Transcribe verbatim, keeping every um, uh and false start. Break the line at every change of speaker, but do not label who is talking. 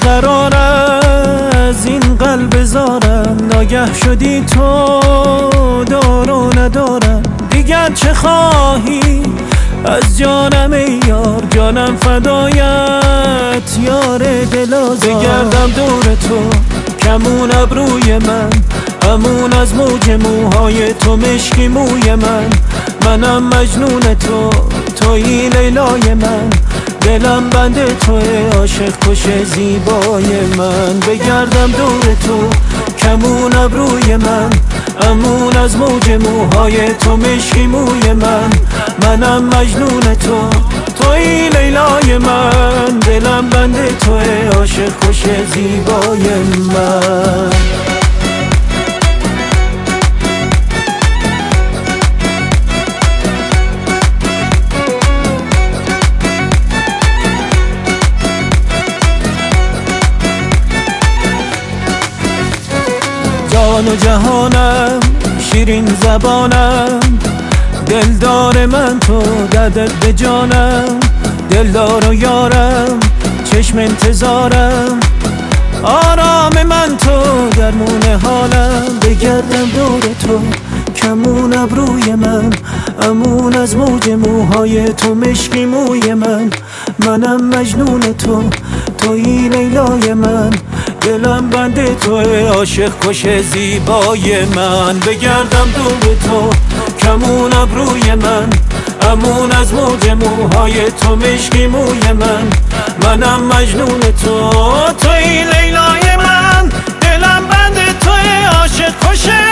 بیقرار از این قلب زارم، ناگه شدی تو دار و ندارم. دیگر چه خواهی از جانم ای یار، جانم فدایت یار دلازار. بگردم دور تو کمون ابروی من، امون از موج موهای تو مشکی موی من. منم مجنون تو، تویی لیلای من، دلم بند توی عاشق کش زیبای من. بگردم دور تو کمون ابروی من، امون از موج موهای تو مشکی موی من. منم مجنون تو، تویی لیلای من، دلم بند توی عاشق کش زیبای من. جان و جهانم، شیرین زبانم، دلدار من تو دردت به جانم. دلدار و یارم، چشم انتظارم، آرام من تو، درمون حالم. بگردم دور تو کمون ابروی من، امون از موج موهای تو مشکی موی من. منم مجنون تو، تویی لیلای من، دلم بند توی عاشق کش زیبای من. بگردم دور تو کمون ابروی من، امون از موج موهای تو مشکی موی من. منم مجنون تو، تویی لیلای من، دلم بند توی عاشق کش